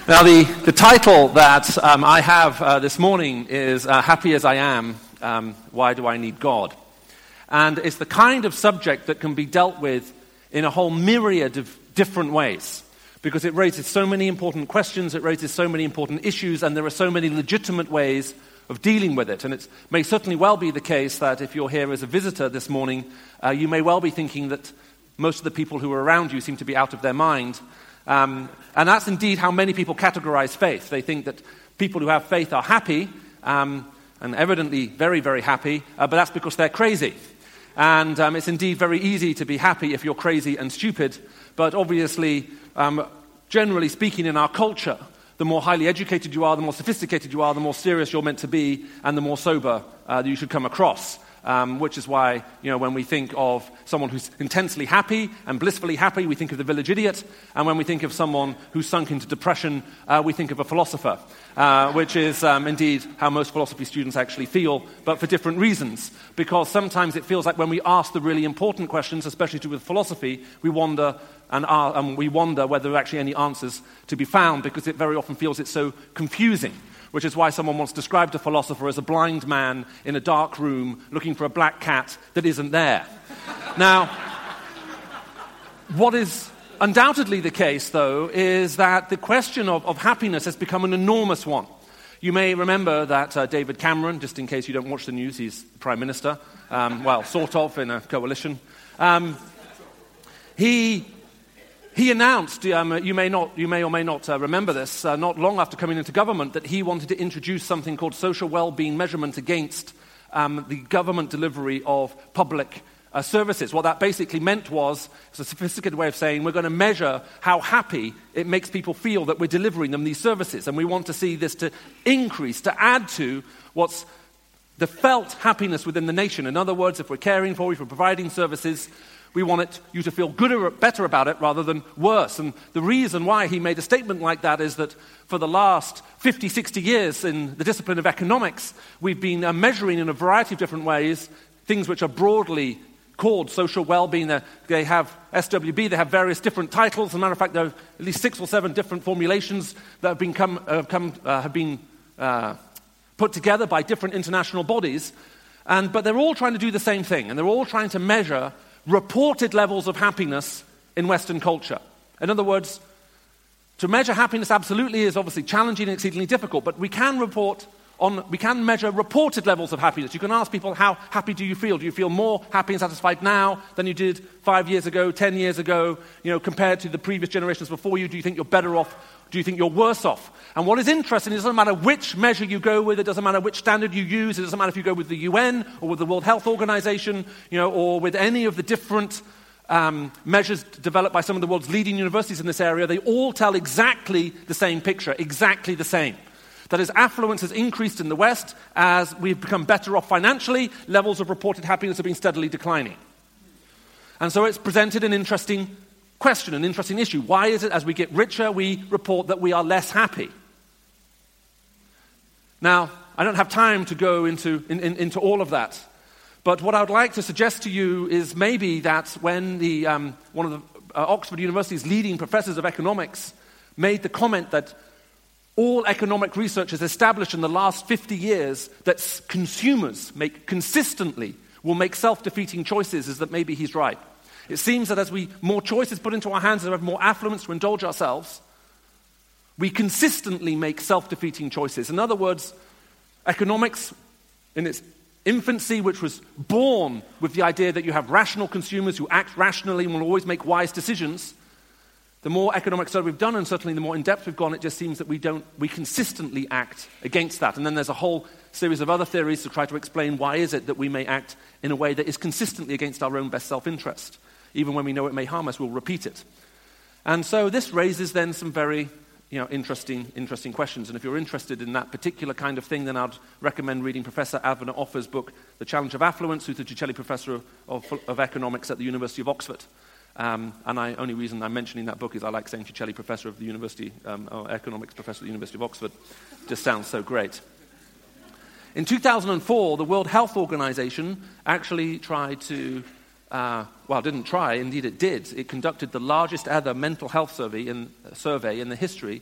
Now, the title that I have this morning is Happy as I Am, Why Do I Need God? And it's the kind of subject that can be dealt with in a whole myriad of different ways, because it raises so many important questions, it raises so many important issues, and there are so many legitimate ways of dealing with it. And it may certainly well be the case that if you're here as a visitor this morning, you may well be thinking that most of the people who are around you seem to be out of their mind. And that's indeed how many people categorize faith. They think that people who have faith are happy, and evidently very, very happy, but that's because they're crazy. And it's indeed very easy to be happy if you're crazy and stupid, but obviously, generally speaking in our culture, the more highly educated you are, the more sophisticated you are, the more serious you're meant to be, and the more sober you should come across. Which is why, when we think of someone who's intensely happy and blissfully happy, we think of the village idiot. And when we think of someone who's sunk into depression, we think of a philosopher, which is indeed how most philosophy students actually feel, but for different reasons. Because sometimes it feels like when we ask the really important questions, especially to do with philosophy, we wonder whether there are actually any answers to be found, because it very often feels it's so confusing. Which is why someone once described a philosopher as a blind man in a dark room looking for a black cat that isn't there. Now, what is undoubtedly the case, though, is that the question of happiness has become an enormous one. You may remember that David Cameron, just in case you don't watch the news, he's the Prime Minister, sort of, in a coalition. He announced, you may or may not remember this, not long after coming into government, that he wanted to introduce something called social well-being measurement against the government delivery of public services. What that basically meant was, it's a sophisticated way of saying, we're going to measure how happy it makes people feel that we're delivering them these services. And we want to see this to increase, to add to what's the felt happiness within the nation. In other words, if we're caring for you, if we're providing services, we want you to feel good or better about it rather than worse. And the reason why he made a statement like that is that for the last 50, 60 years in the discipline of economics, we've been measuring in a variety of different ways things which are broadly called social well-being. They have SWB, they have various different titles. As a matter of fact, there are at least 6 or 7 different formulations that have been put together by different international bodies. But they're all trying to do the same thing, and they're all trying to measure reported levels of happiness in Western culture. In other words, to measure happiness absolutely is obviously challenging and exceedingly difficult, but we can measure reported levels of happiness. You can ask people, how happy do you feel? Do you feel more happy and satisfied now than you did 5 years ago, 10 years ago, compared to the previous generations before you? Do you think you're better off? Do you think you're worse off? And what is interesting, it doesn't matter which measure you go with, it doesn't matter which standard you use, it doesn't matter if you go with the UN or with the World Health Organization, or with any of the different measures developed by some of the world's leading universities in this area, they all tell exactly the same picture, exactly the same. That as affluence has increased in the West, as we've become better off financially, levels of reported happiness have been steadily declining. And so it's presented an interesting question, an interesting issue. Why is it as we get richer, we report that we are less happy? Now, I don't have time to go into all of that, but what I would like to suggest to you is maybe that when one of the Oxford University's leading professors of economics made the comment that all economic research has established in the last 50 years that consumers will make self-defeating choices, is that maybe he's right. It seems that as more choices put into our hands, as we have more affluence to indulge ourselves, we consistently make self-defeating choices. In other words, economics in its infancy, which was born with the idea that you have rational consumers who act rationally and will always make wise decisions, the more economic study we've done, and certainly the more in-depth we've gone, it just seems that we consistently act against that. And then there's a whole series of other theories to try to explain why is it that we may act in a way that is consistently against our own best self-interest. Even when we know it may harm us, we'll repeat it. And so this raises then some very interesting questions. And if you're interested in that particular kind of thing, then I'd recommend reading Professor Avner Offer's book, The Challenge of Affluence, who's the Cicelli Professor of Economics at the University of Oxford. And the only reason I'm mentioning that book is I like saying Cicelli Professor of the University, or Economics Professor at the University of Oxford. Just sounds so great. In 2004, the World Health Organization actually tried to didn't try, indeed it did. It conducted the largest ever mental health survey in the history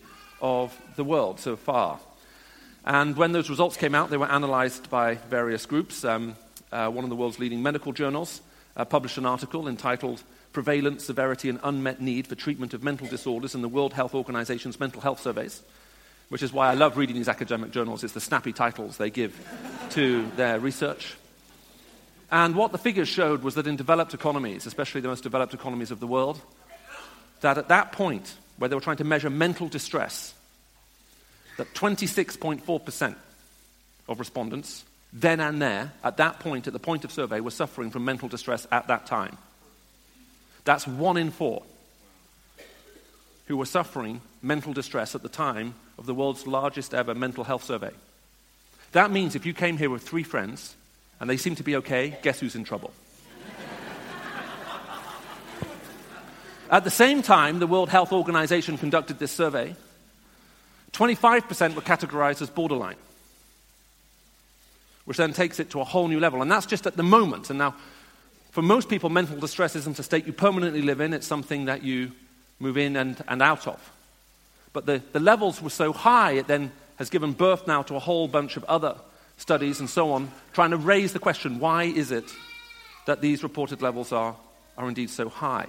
of the world so far. And when those results came out, they were analyzed by various groups. One of the world's leading medical journals published an article entitled Prevalence, Severity, and Unmet Need for Treatment of Mental Disorders in the World Health Organization's Mental Health Surveys, which is why I love reading these academic journals. It's the snappy titles they give to their research. And what the figures showed was that in developed economies, especially the most developed economies of the world, that at that point, where they were trying to measure mental distress, that 26.4% of respondents, then and there, at that point, at the point of survey, were suffering from mental distress at that time. That's 1 in 4 who were suffering mental distress at the time of the world's largest ever mental health survey. That means if you came here with 3 friends, and they seem to be okay, guess who's in trouble? At the same time, the World Health Organization conducted this survey. 25% were categorized as borderline, which then takes it to a whole new level. And that's just at the moment. And now, for most people, mental distress isn't a state you permanently live in. It's something that you move in and out of. But the levels were so high, it then has given birth now to a whole bunch of other studies and so on, trying to raise the question, why is it that these reported levels are indeed so high?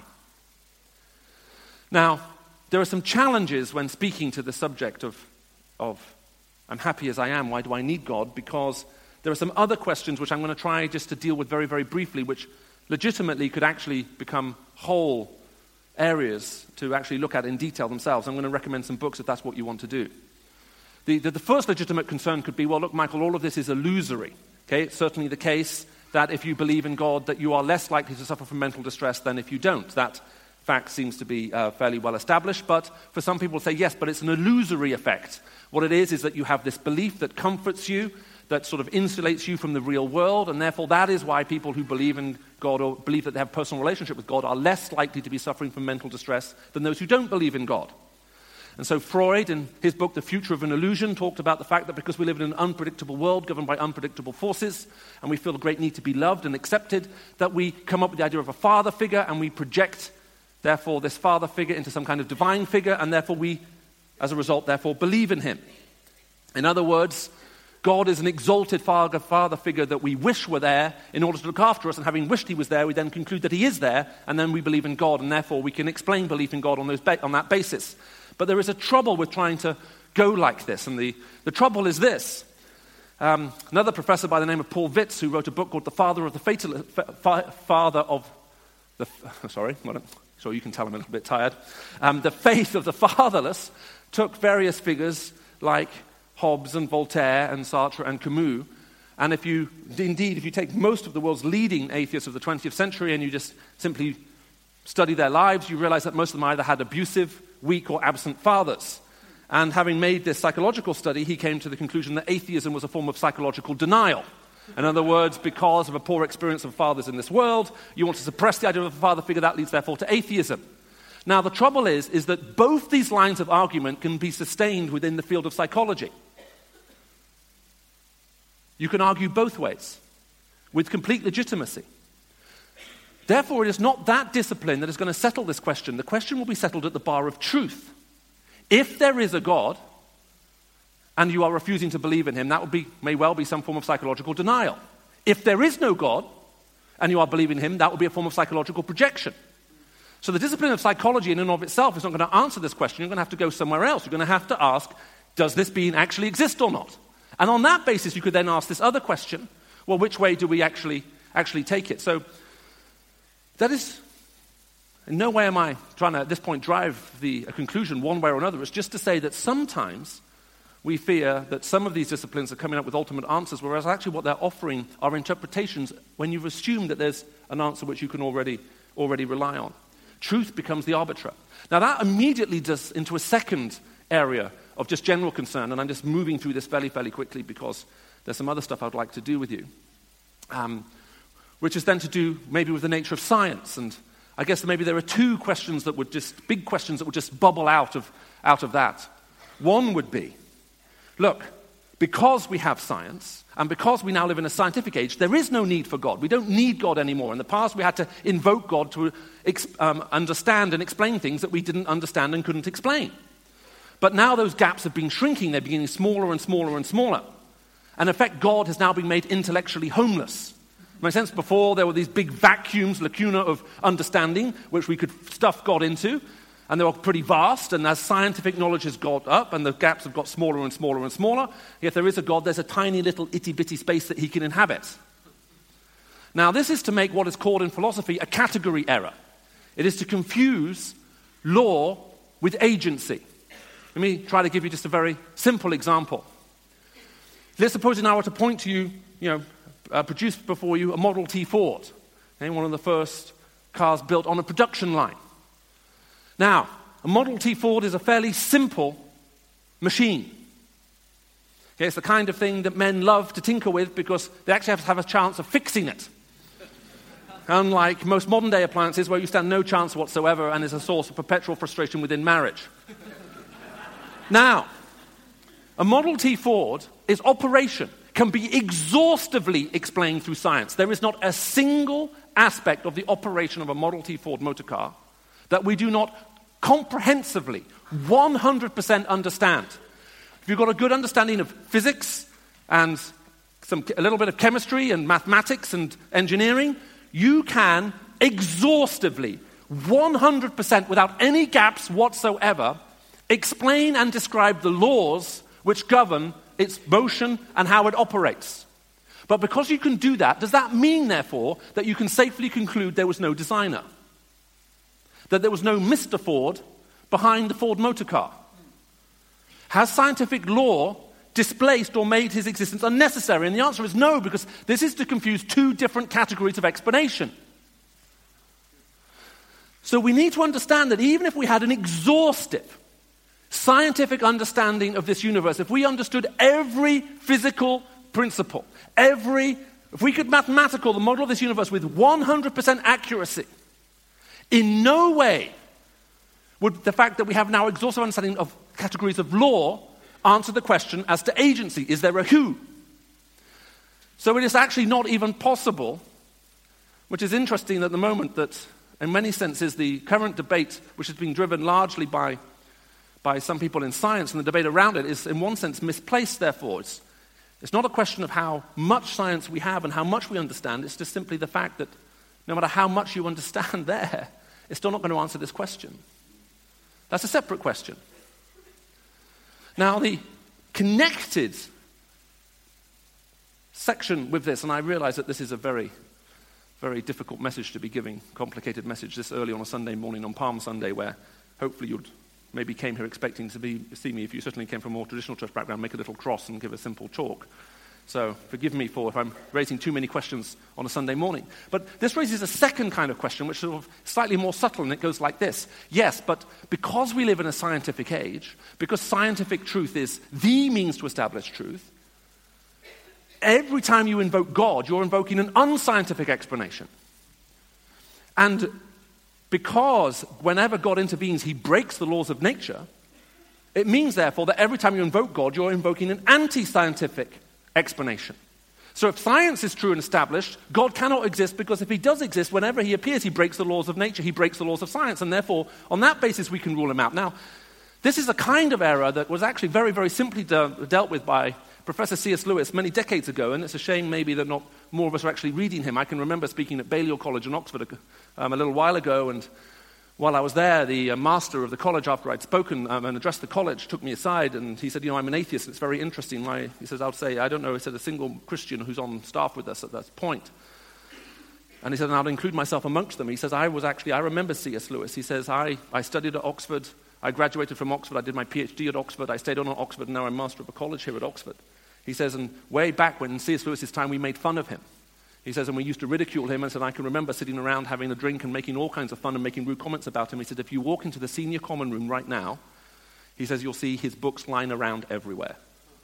Now, there are some challenges when speaking to the subject of I'm happy as I am, why do I need God? Because there are some other questions which I'm going to try just to deal with very, very briefly, which legitimately could actually become whole areas to actually look at in detail themselves. I'm going to recommend some books if that's what you want to do. The first legitimate concern could be, well, look, Michael, all of this is illusory. Okay, it's certainly the case that if you believe in God, that you are less likely to suffer from mental distress than if you don't. That fact seems to be fairly well established, but for some people say, yes, but it's an illusory effect. What it is that you have this belief that comforts you, that sort of insulates you from the real world, and therefore that is why people who believe in God or believe that they have a personal relationship with God are less likely to be suffering from mental distress than those who don't believe in God. And so Freud, in his book, The Future of an Illusion, talked about the fact that because we live in an unpredictable world governed by unpredictable forces, and we feel a great need to be loved and accepted, that we come up with the idea of a father figure, and we project, therefore, this father figure into some kind of divine figure, and therefore we, as a result, therefore, believe in him. In other words, God is an exalted father figure that we wish were there in order to look after us, and having wished he was there, we then conclude that he is there, and then we believe in God, and therefore we can explain belief in God on that basis. But there is a trouble with trying to go like this, and the trouble is this. Another professor by the name of Paul Vitz, who wrote a book called The Father of the Sure, you can tell I'm a little bit tired. The Faith of the Fatherless, took various figures like Hobbes and Voltaire and Sartre and Camus, and if you take most of the world's leading atheists of the 20th century and you just simply study their lives, you realize that most of them either had abusive, weak, or absent fathers. And having made this psychological study, he came to the conclusion that atheism was a form of psychological denial. In other words, because of a poor experience of fathers in this world, you want to suppress the idea of a father figure, that leads therefore to atheism. Now the trouble is that both these lines of argument can be sustained within the field of psychology. You can argue both ways, with complete legitimacy. Therefore, it is not that discipline that is going to settle this question. The question will be settled at the bar of truth. If there is a God, and you are refusing to believe in him, that may well be some form of psychological denial. If there is no God, and you are believing in him, that will be a form of psychological projection. So the discipline of psychology in and of itself is not going to answer this question. You're going to have to go somewhere else. You're going to have to ask, does this being actually exist or not? And on that basis, you could then ask this other question, well, which way do we actually take it? So that is, in no way am I trying to, at this point, drive a conclusion one way or another. It's just to say that sometimes we fear that some of these disciplines are coming up with ultimate answers, whereas actually what they're offering are interpretations when you've assumed that there's an answer which you can already rely on. Truth becomes the arbiter. Now that immediately does into a second area of just general concern, and I'm just moving through this fairly quickly because there's some other stuff I'd like to do with you. Which is then to do maybe with the nature of science. And I guess maybe there are two questions that would just, big questions that would just bubble out of that. One would be, look, because we have science, and because we now live in a scientific age, there is no need for God. We don't need God anymore. In the past, we had to invoke God to understand and explain things that we didn't understand and couldn't explain. But now those gaps have been shrinking. They're getting smaller and smaller and smaller. And in effect, God has now been made intellectually homeless. In my sense, before there were these big vacuums, lacuna of understanding, which we could stuff God into, and they were pretty vast, and as scientific knowledge has got up, and the gaps have got smaller and smaller and smaller, if there is a God, there's a tiny little itty-bitty space that he can inhabit. Now, this is to make what is called in philosophy a category error. It is to confuse law with agency. Let me try to give you just a very simple example. Let's suppose now I were to point to you, produce before you a Model T Ford, one of the first cars built on a production line. Now, a Model T Ford is a fairly simple machine. Okay, it's the kind of thing that men love to tinker with because they actually have a chance of fixing it. Unlike most modern-day appliances where you stand no chance whatsoever and is a source of perpetual frustration within marriage. Now, a Model T Ford, its operation can be exhaustively explained through science. There is not a single aspect of the operation of a Model T Ford motor car that we do not comprehensively, 100% understand. If you've got a good understanding of physics and a little bit of chemistry and mathematics and engineering, you can exhaustively, 100% without any gaps whatsoever, explain and describe the laws which govern its motion and how it operates. But because you can do that, does that mean, therefore, that you can safely conclude there was no designer? That there was no Mr. Ford behind the Ford motor car? Has scientific law displaced or made his existence unnecessary? And the answer is no, because this is to confuse two different categories of explanation. So we need to understand that even if we had an exhaustive scientific understanding of this universe, if we understood every physical principle, if we could mathematical the model of this universe with 100% accuracy, in no way would the fact that we have now exhaustive understanding of categories of law answer the question as to agency. Is there a who? So it is actually not even possible, which is interesting at the moment, that in many senses the current debate, which has been driven largely by some people in science, and the debate around it is in one sense misplaced, therefore. It's not a question of how much science we have and how much we understand. It's just simply the fact that no matter how much you understand there, it's still not going to answer this question. That's a separate question. Now, the connected section with this, and I realize that this is a very, very difficult message to be giving, complicated message this early on a Sunday morning on Palm Sunday, where hopefully you'd maybe came here expecting to see me, if you certainly came from a more traditional church background, make a little cross and give a simple talk. So forgive me for if I'm raising too many questions on a Sunday morning. But this raises a second kind of question, which is sort of slightly more subtle, and it goes like this. Yes, but because we live in a scientific age, because scientific truth is the means to establish truth, every time you invoke God, you're invoking an unscientific explanation. And because whenever God intervenes, he breaks the laws of nature, it means, therefore, that every time you invoke God, you're invoking an anti-scientific explanation. So if science is true and established, God cannot exist, because if he does exist, whenever he appears, he breaks the laws of nature, he breaks the laws of science, and therefore, on that basis, we can rule him out. Now, this is a kind of error that was actually very, very simply dealt with by Professor C.S. Lewis many decades ago, and it's a shame maybe that not more of us are actually reading him. I can remember speaking at Balliol College in Oxford a little while ago, and while I was there, the master of the college, after I'd spoken and addressed the college, took me aside, and he said, I'm an atheist, and it's very interesting. He says, I don't know, he said, a single Christian who's on staff with us at that point. And he said, and I'll include myself amongst them. He says, I remember C.S. Lewis. He says, I studied at Oxford, I graduated from Oxford, I did my PhD at Oxford, I stayed on at Oxford, and now I'm master of a college here at Oxford. He says, and way back when in C.S. Lewis's time, we made fun of him. He says, and we used to ridicule him, and said, I can remember sitting around having a drink and making all kinds of fun and making rude comments about him. He said, if you walk into the senior common room right now, he says, you'll see his books lying around everywhere,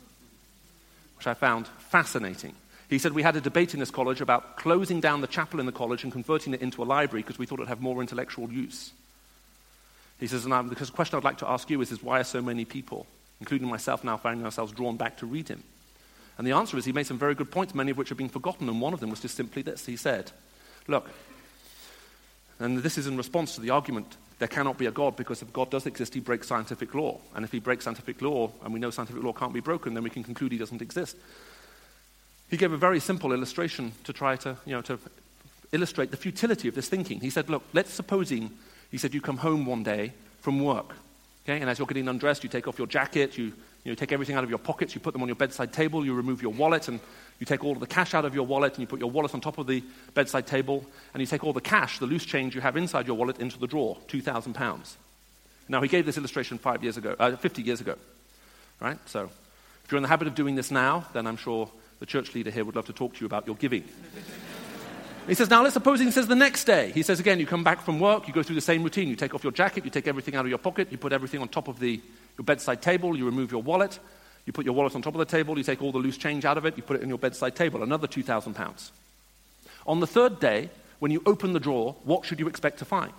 which I found fascinating. He said, we had a debate in this college about closing down the chapel in the college and converting it into a library because we thought it would have more intellectual use. He says, because the question I'd like to ask you is why are so many people, including myself now, finding ourselves drawn back to read him? And the answer is he made some very good points, many of which have been forgotten, and one of them was just simply this. He said, look, and this is in response to the argument there cannot be a God, because if God does exist, he breaks scientific law. And if he breaks scientific law, and we know scientific law can't be broken, then we can conclude he doesn't exist. He gave a very simple illustration to try to illustrate the futility of this thinking. He said, look, let's supposing, he said, you come home one day from work, okay? And as you're getting undressed, you take off your jacket, you take everything out of your pockets, you put them on your bedside table, you remove your wallet, and you take all of the cash out of your wallet, and you put your wallet on top of the bedside table, and you take all the cash, the loose change you have inside your wallet, into the drawer, £2,000. Now, he gave this illustration 50 years ago, right? So if you're in the habit of doing this now, then I'm sure the church leader here would love to talk to you about your giving. He says, now let's suppose he says the next day. He says again, you come back from work, you go through the same routine. You take off your jacket, you take everything out of your pocket, you put everything on top of your bedside table, you remove your wallet, you put your wallet on top of the table, you take all the loose change out of it, you put it in your bedside table, another £2,000. On the third day, when you open the drawer, what should you expect to find?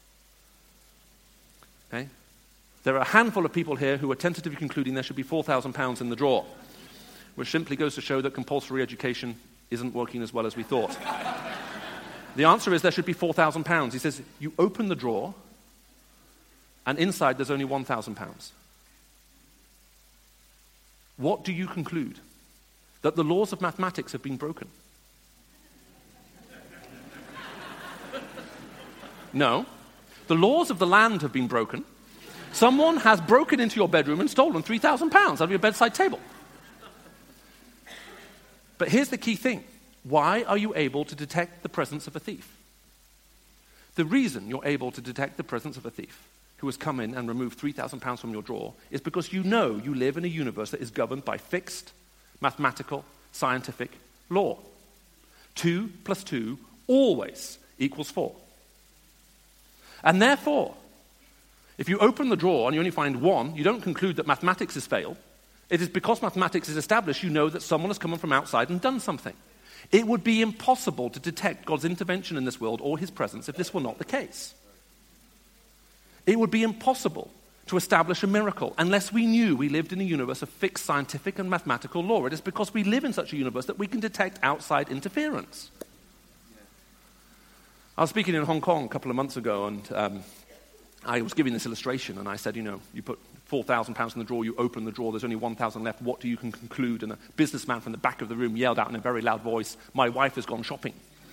Okay? There are a handful of people here who are tentatively concluding there should be £4,000 in the drawer, which simply goes to show that compulsory education isn't working as well as we thought. The answer is there should be £4,000. He says, you open the drawer, and inside there's only £1,000. What do you conclude? That the laws of mathematics have been broken? No. The laws of the land have been broken. Someone has broken into your bedroom and stolen £3,000 out of your bedside table. But here's the key thing. Why are you able to detect the presence of a thief? The reason you're able to detect the presence of a thief who has come in and removed £3,000 from your drawer is because you know you live in a universe that is governed by fixed, mathematical, scientific law. 2 + 2 always equals 4. And therefore, if you open the drawer and you only find 1, you don't conclude that mathematics has failed. It is because mathematics is established, you know that someone has come in from outside and done something. It would be impossible to detect God's intervention in this world or his presence if this were not the case. It would be impossible to establish a miracle unless we knew we lived in a universe of fixed scientific and mathematical law. It is because we live in such a universe that we can detect outside interference. I was speaking in Hong Kong a couple of months ago, and I was giving this illustration, and I said, you put £4,000 in the drawer, you open the drawer, there's only 1,000 left, what do you conclude? And a businessman from the back of the room yelled out in a very loud voice, my wife has gone shopping.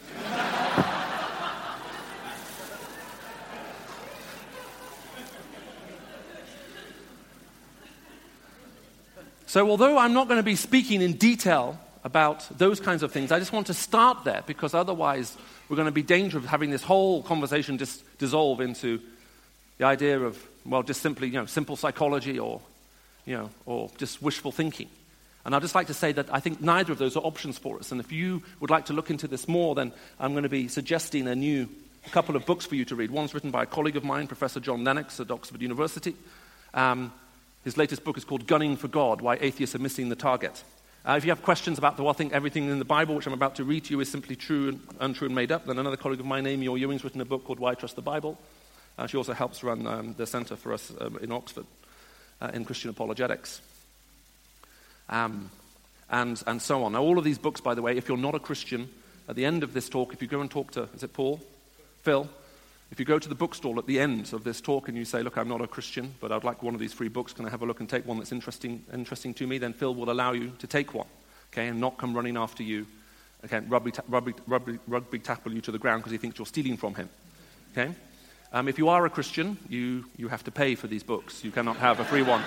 So although I'm not going to be speaking in detail about those kinds of things, I just want to start there, because otherwise we're going to be in danger of having this whole conversation just dissolve into the idea of, just simply, simple psychology or just wishful thinking. And I'd just like to say that I think neither of those are options for us. And if you would like to look into this more, then I'm going to be suggesting a couple of books for you to read. One's written by a colleague of mine, Professor John Lennox at Oxford University. His latest book is called Gunning for God, Why Atheists Are Missing the Target. If you have questions about I think everything in the Bible, which I'm about to read to you, is simply true and untrue and made up, then another colleague of mine, Amy Orr Ewing's written a book called Why Trust the Bible. She also helps run the Centre for us in Oxford in Christian apologetics. And so on. Now, all of these books, by the way, if you're not a Christian, at the end of this talk, if you go and talk to, is it Paul? Phil? If you go to the bookstall at the end of this talk and you say, look, I'm not a Christian, but I'd like one of these free books, can I have a look and take one that's interesting to me? Then Phil will allow you to take one, okay, and not come running after you, okay, rugby tackle you to the ground because he thinks you're stealing from him, okay? If you are a Christian, you have to pay for these books. You cannot have a free one.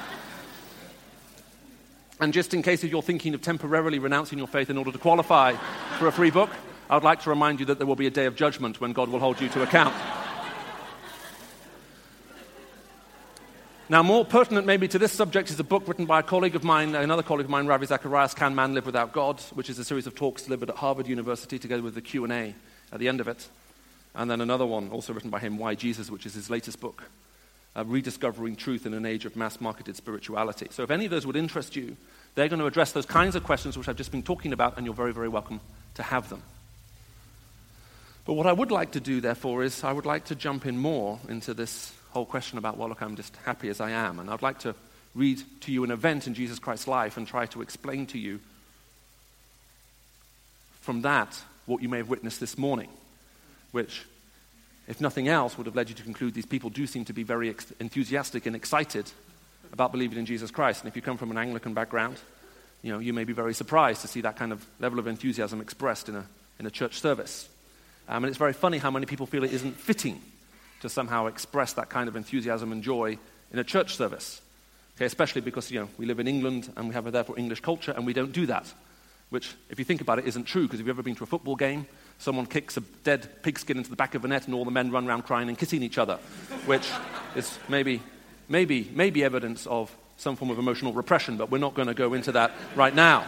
And just in case if you're thinking of temporarily renouncing your faith in order to qualify for a free book, I would like to remind you that there will be a day of judgment when God will hold you to account. Now, more pertinent maybe to this subject is a book written by another colleague of mine, Ravi Zacharias, Can Man Live Without God?, which is a series of talks delivered at Harvard University together with the Q&A at the end of it. And then another one, also written by him, Why Jesus?, which is his latest book, Rediscovering Truth in an Age of Mass-Marketed Spirituality. So if any of those would interest you, they're going to address those kinds of questions which I've just been talking about, and you're very, very welcome to have them. But what I would like to do, therefore, is I would like to jump in more into this whole question about, look, I'm just happy as I am. And I'd like to read to you an event in Jesus Christ's life and try to explain to you from that what you may have witnessed this morning, which if nothing else, would have led you to conclude these people do seem to be very enthusiastic and excited about believing in Jesus Christ. And if you come from an Anglican background, you may be very surprised to see that kind of level of enthusiasm expressed in a church service. And it's very funny how many people feel it isn't fitting to somehow express that kind of enthusiasm and joy in a church service. Okay, especially because, we live in England and we have a therefore English culture and we don't do that. Which, if you think about it, isn't true, because if you've ever been to a football game, someone kicks a dead pigskin into the back of a net and all the men run around crying and kissing each other, which is maybe evidence of some form of emotional repression, but we're not going to go into that right now.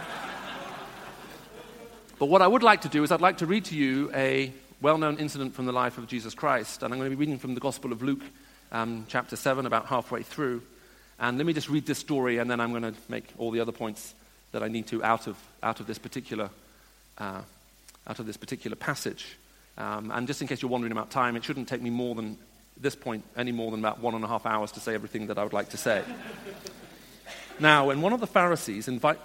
But what I would like to do is I'd like to read to you a well-known incident from the life of Jesus Christ, and I'm going to be reading from the Gospel of Luke, chapter 7, about halfway through. And let me just read this story, and then I'm going to make all the other points that I need to out of this particular passage. And just in case you're wondering about time, it shouldn't take me more than this point any more than about 1.5 hours to say everything that I would like to say. Now, one of the Pharisees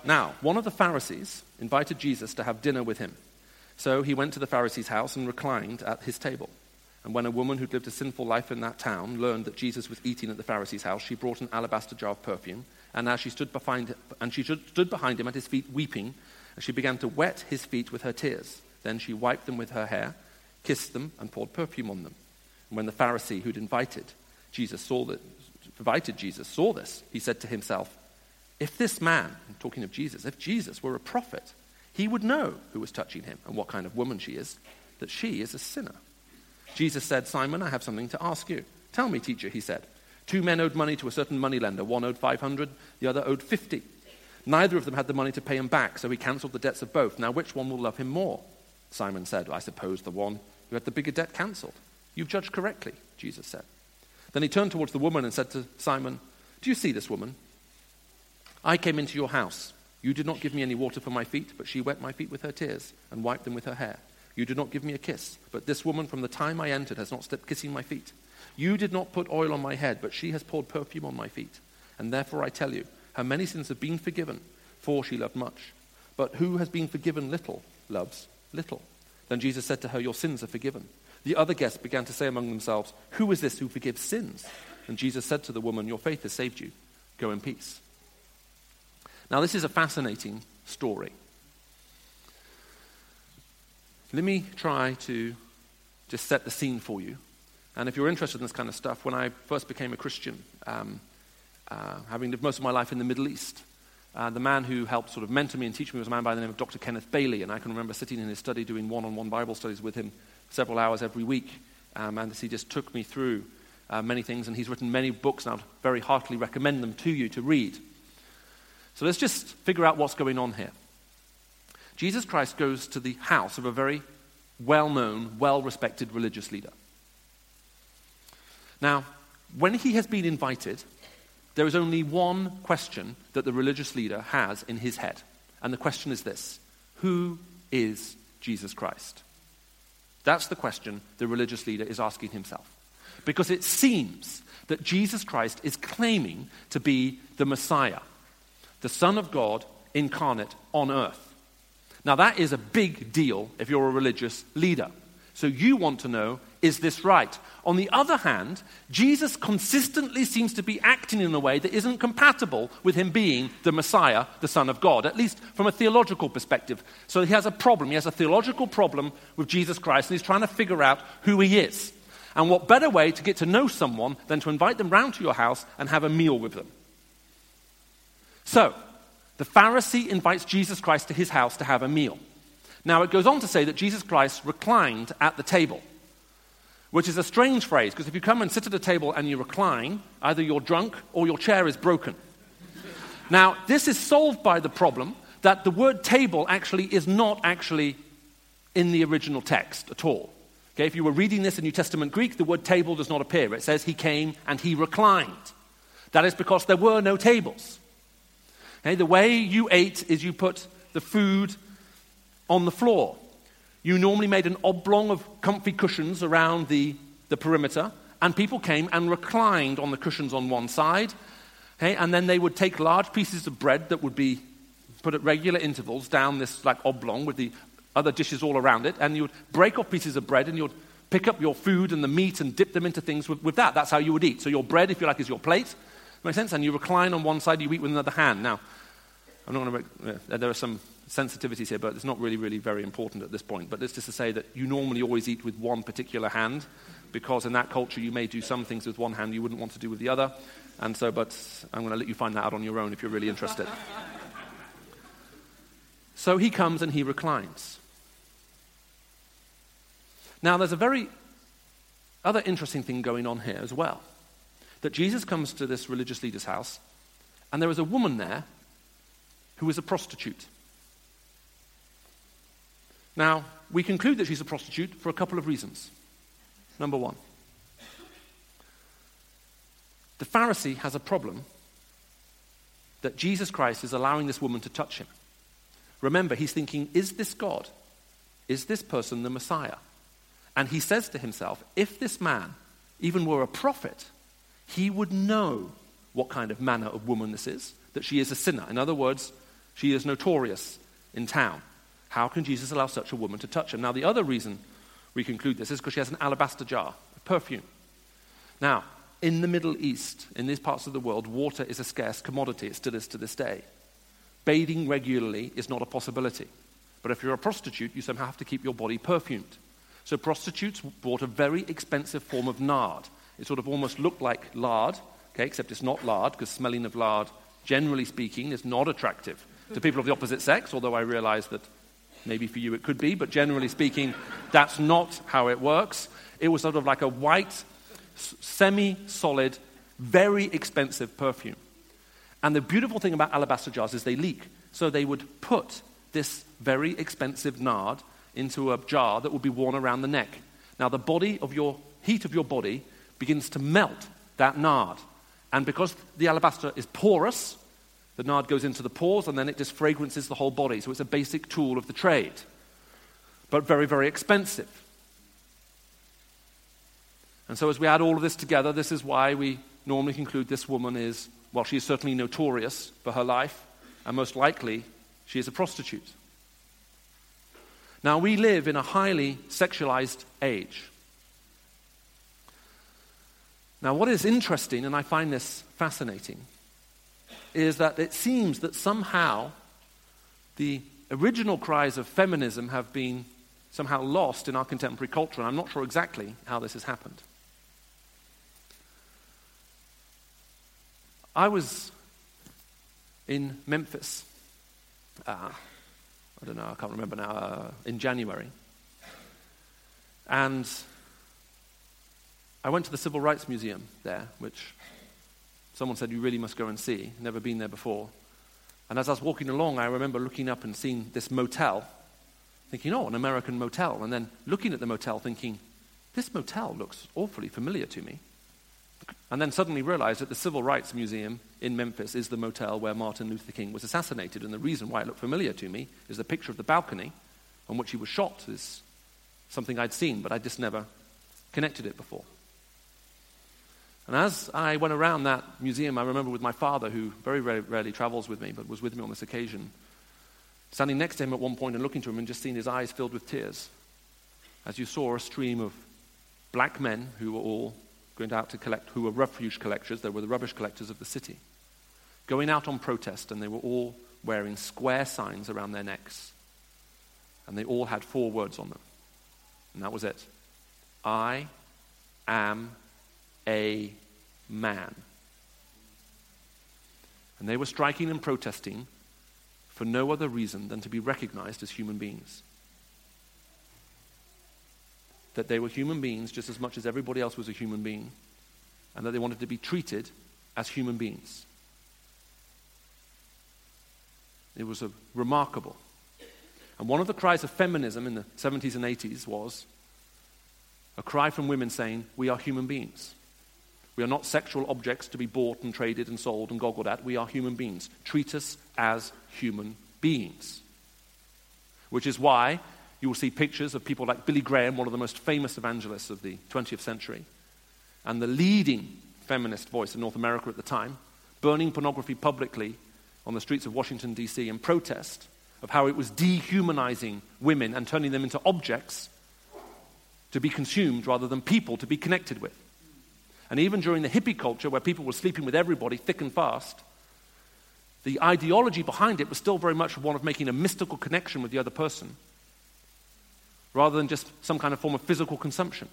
invited Jesus to have dinner with him. So he went to the Pharisee's house and reclined at his table. And when a woman who'd lived a sinful life in that town learned that Jesus was eating at the Pharisee's house, she brought an alabaster jar of perfume. And as she stood behind him at his feet weeping, and she began to wet his feet with her tears. Then she wiped them with her hair, kissed them, and poured perfume on them. And when the Pharisee who'd invited Jesus saw this, he said to himself, if this man, I'm talking of Jesus, if Jesus were a prophet, he would know who was touching him and what kind of woman she is, that she is a sinner. Jesus said, Simon, I have something to ask you. Tell me, teacher, he said. 2 men owed money to a certain moneylender. One owed 500, the other owed 50. Neither of them had the money to pay him back, so he cancelled the debts of both. Now, which one will love him more? Simon said, I suppose the one who had the bigger debt cancelled. You've judged correctly, Jesus said. Then he turned towards the woman and said to Simon, do you see this woman? I came into your house. You did not give me any water for my feet, but she wet my feet with her tears and wiped them with her hair. You did not give me a kiss, but this woman from the time I entered has not stopped kissing my feet. You did not put oil on my head, but she has poured perfume on my feet. And therefore I tell you, her many sins have been forgiven, for she loved much. But who has been forgiven little loves little. Then Jesus said to her, your sins are forgiven. The other guests began to say among themselves, who is this who forgives sins? And Jesus said to the woman, your faith has saved you. Go in peace. Now this is a fascinating story. Let me try to just set the scene for you. And if you're interested in this kind of stuff, when I first became a Christian, having lived most of my life in the Middle East, the man who helped sort of mentor me and teach me was a man by the name of Dr. Kenneth Bailey, and I can remember sitting in his study doing one-on-one Bible studies with him several hours every week, and he just took me through many things, and he's written many books, and I'd very heartily recommend them to you to read. So let's just figure out what's going on here. Jesus Christ goes to the house of a very well-known, well-respected religious leader. Now, when he has been invited, there is only one question that the religious leader has in his head. And the question is this: who is Jesus Christ? That's the question the religious leader is asking himself. Because it seems that Jesus Christ is claiming to be the Messiah, the Son of God incarnate on earth. Now that is a big deal if you're a religious leader. So you want to know, is this right? On the other hand, Jesus consistently seems to be acting in a way that isn't compatible with him being the Messiah, the Son of God, at least from a theological perspective. So he has a problem. He has a theological problem with Jesus Christ, and he's trying to figure out who he is. And what better way to get to know someone than to invite them round to your house and have a meal with them? So, the Pharisee invites Jesus Christ to his house to have a meal. Now, it goes on to say that Jesus Christ reclined at the table, which is a strange phrase, because if you come and sit at a table and you recline, either you're drunk or your chair is broken. Now, this is solved by the problem that the word table actually is not actually in the original text at all. Okay, if you were reading this in New Testament Greek, the word table does not appear. It says he came and he reclined. That is because there were no tables. Okay, the way you ate is you put the food on the floor. You normally made an oblong of comfy cushions around the perimeter, and people came and reclined on the cushions on one side, okay, and then they would take large pieces of bread that would be put at regular intervals down this like oblong with the other dishes all around it, and you would break off pieces of bread and you would pick up your food and the meat and dip them into things with that. That's how you would eat. So your bread, if you like, is your plate. Makes sense? And you recline on one side, you eat with another hand. Now, I'm not going to there are some sensitivities here, but it's not really, really very important at this point. But it's just to say that you normally always eat with one particular hand, because in that culture you may do some things with one hand you wouldn't want to do with the other. And so, but I'm going to let you find that out on your own if you're really interested. So he comes and he reclines. Now, there's a very other interesting thing going on here as well. That Jesus comes to this religious leader's house, and there is a woman there who is a prostitute. Now, we conclude that she's a prostitute for a couple of reasons. Number one, the Pharisee has a problem that Jesus Christ is allowing this woman to touch him. Remember, he's thinking, is this God? Is this person the Messiah? And he says to himself, if this man even were a prophet, he would know what kind of manner of woman this is, that she is a sinner. In other words, she is notorious in town. How can Jesus allow such a woman to touch him? Now, the other reason we conclude this is because she has an alabaster jar of perfume. Now, in the Middle East, in these parts of the world, water is a scarce commodity. It still is to this day. Bathing regularly is not a possibility. But if you're a prostitute, you somehow have to keep your body perfumed. So prostitutes bought a very expensive form of nard. It sort of almost looked like lard, okay, except it's not lard, because smelling of lard, generally speaking, is not attractive to people of the opposite sex, although I realize that maybe for you it could be, but generally speaking, that's not how it works. It was sort of like a white, semi-solid, very expensive perfume. And the beautiful thing about alabaster jars is they leak. So they would put this very expensive nard into a jar that would be worn around the neck. Now the heat of your body begins to melt that nard. And because the alabaster is porous, the nard goes into the pores and then it just fragrances the whole body. So it's a basic tool of the trade. But very, very expensive. And so as we add all of this together, this is why we normally conclude this woman is, well, she is certainly notorious for her life, and most likely she is a prostitute. Now, we live in a highly sexualized age. Now, what is interesting, and I find this fascinating, is that it seems that somehow the original cries of feminism have been somehow lost in our contemporary culture, and I'm not sure exactly how this has happened. I was in Memphis, I don't know, I can't remember now, in January. And I went to the Civil Rights Museum there, which someone said you really must go and see. Never been there before. And as I was walking along, I remember looking up and seeing this motel, thinking, oh, an American motel. And then looking at the motel thinking, this motel looks awfully familiar to me. And then suddenly realized that the Civil Rights Museum in Memphis is the motel where Martin Luther King was assassinated. And the reason why it looked familiar to me is the picture of the balcony on which he was shot is something I'd seen, but I just never connected it before. And as I went around that museum, I remember with my father, who very rarely travels with me, but was with me on this occasion, standing next to him at one point and looking to him and just seeing his eyes filled with tears, as you saw a stream of black men who were all going out to collect, who were refuge collectors, they were the rubbish collectors of the city, going out on protest, and they were all wearing square signs around their necks. And they all had 4 words on them. And that was it. I am a man. And they were striking and protesting for no other reason than to be recognized as human beings. That they were human beings just as much as everybody else was a human being, and that they wanted to be treated as human beings. It was remarkable. And one of the cries of feminism in the 70s and 80s was a cry from women saying, we are human beings. We are not sexual objects to be bought and traded and sold and goggled at. We are human beings. Treat us as human beings. Which is why you will see pictures of people like Billy Graham, one of the most famous evangelists of the 20th century, and the leading feminist voice in North America at the time, burning pornography publicly on the streets of Washington, D.C. in protest of how it was dehumanizing women and turning them into objects to be consumed rather than people to be connected with. And even during the hippie culture, where people were sleeping with everybody thick and fast, the ideology behind it was still very much one of making a mystical connection with the other person, rather than just some kind of form of physical consumption.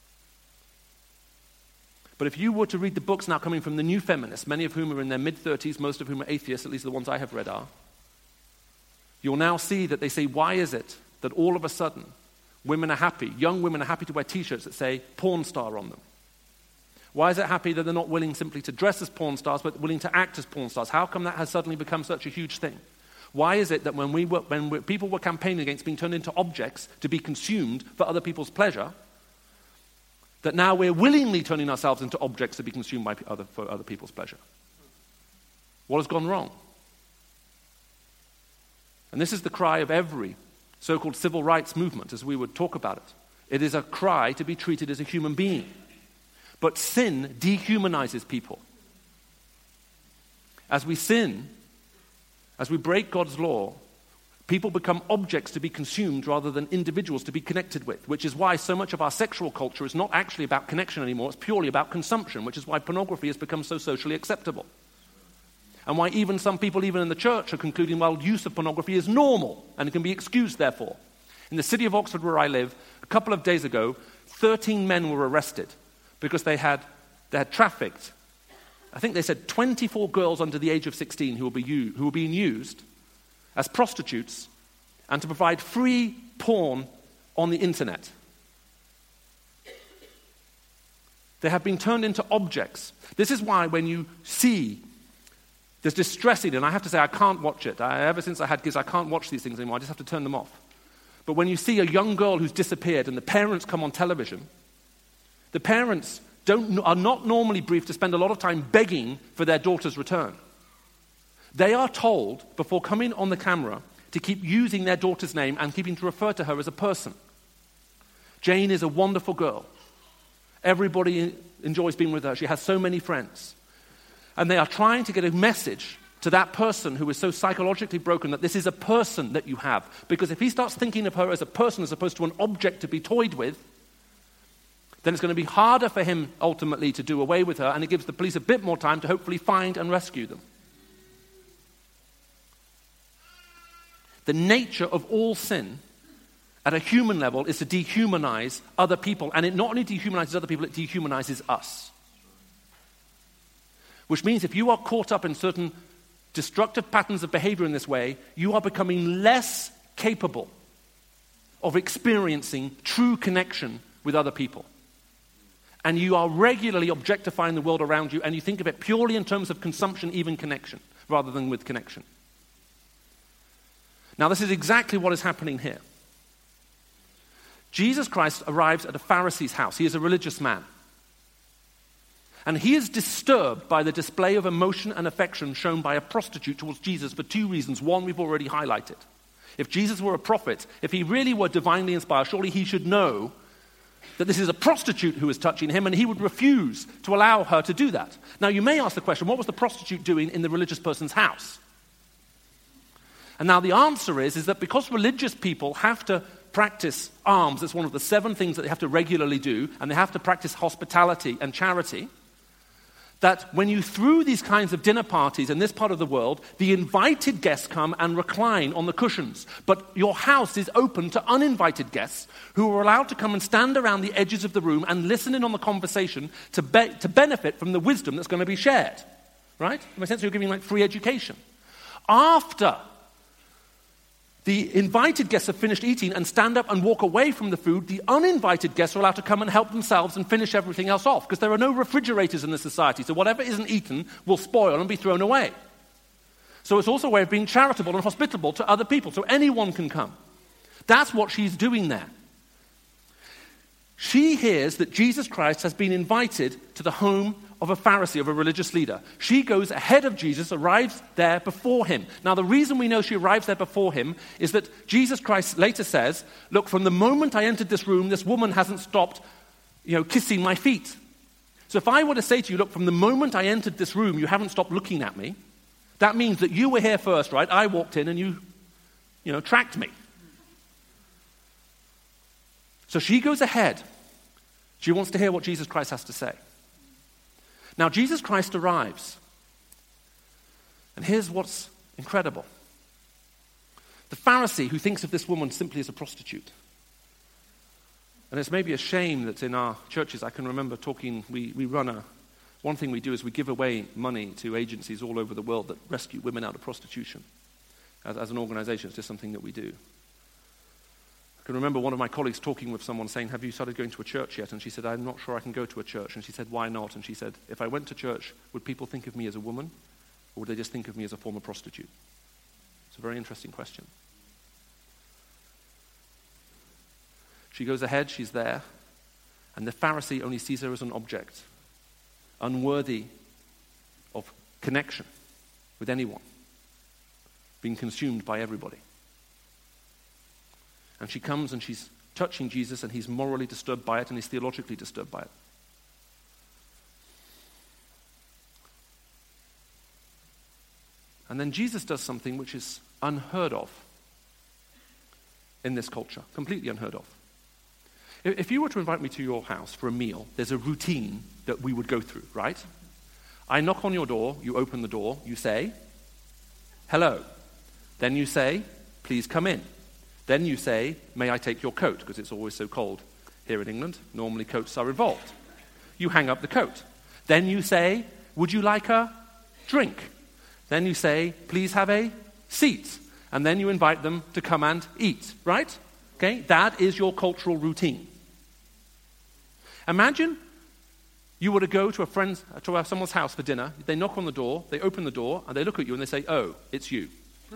But if you were to read the books now coming from the new feminists, many of whom are in their mid-30s, most of whom are atheists, at least the ones I have read are, you'll now see that they say, why is it that all of a sudden women are happy, young women are happy to wear t-shirts that say porn star on them? Why is it happy that they're not willing simply to dress as porn stars, but willing to act as porn stars? How come that has suddenly become such a huge thing? Why is it that when people were campaigning against being turned into objects to be consumed for other people's pleasure, that now we're willingly turning ourselves into objects to be consumed for other people's pleasure? What has gone wrong? And this is the cry of every so-called civil rights movement, as we would talk about it. It is a cry to be treated as a human being. But sin dehumanizes people. As we sin, as we break God's law, people become objects to be consumed rather than individuals to be connected with, which is why so much of our sexual culture is not actually about connection anymore. It's purely about consumption, which is why pornography has become so socially acceptable. And why even some people, even in the church, are concluding, well, use of pornography is normal and it can be excused, therefore. In the city of Oxford, where I live, a couple of days ago, 13 men were arrested because they had trafficked, I think they said 24 girls under the age of 16 who were being used as prostitutes and to provide free porn on the internet. They have been turned into objects. This is why when you see this distressing, and I have to say I can't watch it. Ever since I had kids, I can't watch these things anymore. I just have to turn them off. But when you see a young girl who's disappeared and the parents come on television, the parents are not normally briefed to spend a lot of time begging for their daughter's return. They are told, before coming on the camera, to keep using their daughter's name and keeping to refer to her as a person. Jane is a wonderful girl. Everybody enjoys being with her. She has so many friends. And they are trying to get a message to that person who is so psychologically broken that this is a person that you have. Because if he starts thinking of her as a person as opposed to an object to be toyed with, then it's going to be harder for him ultimately to do away with her, and it gives the police a bit more time to hopefully find and rescue them. The nature of all sin at a human level is to dehumanize other people, and it not only dehumanizes other people, it dehumanizes us. Which means if you are caught up in certain destructive patterns of behavior in this way, you are becoming less capable of experiencing true connection with other people. And you are regularly objectifying the world around you, and you think of it purely in terms of consumption, even connection, rather than with connection. Now, this is exactly what is happening here. Jesus Christ arrives at a Pharisee's house. He is a religious man. And he is disturbed by the display of emotion and affection shown by a prostitute towards Jesus for two reasons. One, we've already highlighted. If Jesus were a prophet, if he really were divinely inspired, surely he should know that this is a prostitute who is touching him, and he would refuse to allow her to do that. Now, you may ask the question, what was the prostitute doing in the religious person's house? And now the answer is that because religious people have to practice alms, it's one of the 7 things that they have to regularly do, and they have to practice hospitality and charity, that when you throw these kinds of dinner parties in this part of the world, the invited guests come and recline on the cushions. But your house is open to uninvited guests who are allowed to come and stand around the edges of the room and listen in on the conversation to benefit from the wisdom that's going to be shared. Right? In a sense, you're giving like free education. After the invited guests have finished eating and stand up and walk away from the food, the uninvited guests are allowed to come and help themselves and finish everything else off, because there are no refrigerators in this society, so whatever isn't eaten will spoil and be thrown away. So it's also a way of being charitable and hospitable to other people, so anyone can come. That's what she's doing there. She hears that Jesus Christ has been invited to the home of a Pharisee, of a religious leader. She goes ahead of Jesus, arrives there before him. Now, the reason we know she arrives there before him is that Jesus Christ later says, look, from the moment I entered this room, this woman hasn't stopped, kissing my feet. So if I were to say to you, look, from the moment I entered this room, you haven't stopped looking at me, that means that you were here first, right? I walked in and you tracked me. So she goes ahead. She wants to hear what Jesus Christ has to say. Now, Jesus Christ arrives. And here's what's incredible. The Pharisee who thinks of this woman simply as a prostitute. And it's maybe a shame that in our churches, I can remember talking, one thing we do is we give away money to agencies all over the world that rescue women out of prostitution. As an organization, it's just something that we do. I can remember one of my colleagues talking with someone saying, have you started going to a church yet? And she said, I'm not sure I can go to a church. And she said, why not? And she said, if I went to church, would people think of me as a woman? Or would they just think of me as a former prostitute? It's a very interesting question. She goes ahead, she's there, and the Pharisee only sees her as an object, unworthy of connection with anyone, being consumed by everybody. And she comes and she's touching Jesus, and he's morally disturbed by it, and he's theologically disturbed by it. And then Jesus does something which is unheard of in this culture, completely unheard of. If you were to invite me to your house for a meal, there's a routine that we would go through, right? I knock on your door, you open the door, you say, hello. Then you say, please come in. Then you say, may I take your coat? Because it's always so cold here in England. Normally coats are involved. You hang up the coat. Then you say, would you like a drink? Then you say, please have a seat. And then you invite them to come and eat, right? Okay, that is your cultural routine. Imagine you were to go to someone's house for dinner. They knock on the door, they open the door, and they look at you and they say, oh, it's you.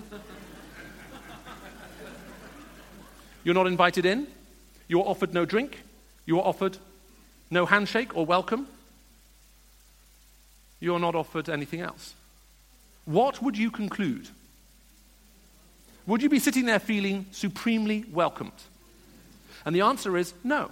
You're not invited in. You are offered no drink. You are offered no handshake or welcome. You are not offered anything else. What would you conclude? Would you be sitting there feeling supremely welcomed? And the answer is no.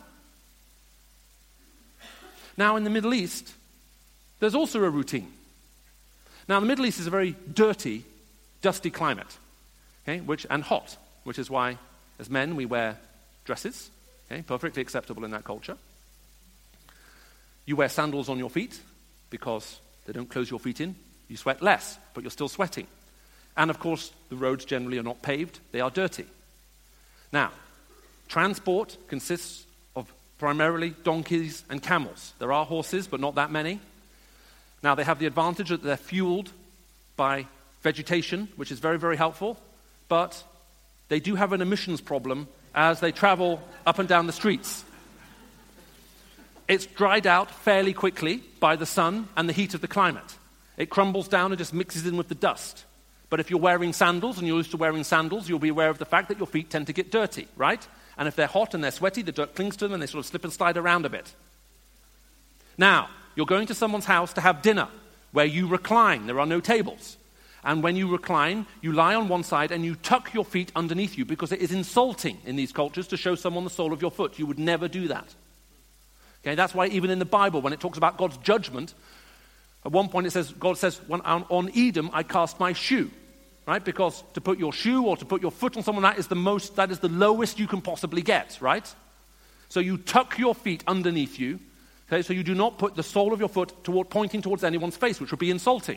Now, in the Middle East, there's also a routine. Now, the Middle East is a very dirty, dusty climate, okay, and hot, which is why, as men, we wear dresses, okay, perfectly acceptable in that culture. You wear sandals on your feet because they don't close your feet in. You sweat less, but you're still sweating. And of course, the roads generally are not paved, they are dirty. Now, transport consists of primarily donkeys and camels. There are horses, but not that many. Now, they have the advantage that they're fueled by vegetation, which is very, very helpful, but they do have an emissions problem as they travel up and down the streets. It's dried out fairly quickly by the sun and the heat of the climate. It crumbles down and just mixes in with the dust. But if you're wearing sandals and you're used to wearing sandals, you'll be aware of the fact that your feet tend to get dirty, right? And if they're hot and they're sweaty, the dirt clings to them and they sort of slip and slide around a bit. Now, you're going to someone's house to have dinner where you recline. There are no tables. And when you recline, you lie on one side and you tuck your feet underneath you because it is insulting in these cultures to show someone the sole of your foot. You would never do that. Okay, that's why even in the Bible, when it talks about God's judgment, at one point it says, God says, on Edom I cast my shoe. Right? Because to put your shoe or to put your foot on someone, that is the lowest you can possibly get, right? So you tuck your feet underneath you, okay? So you do not put the sole of your foot pointing towards anyone's face, which would be insulting.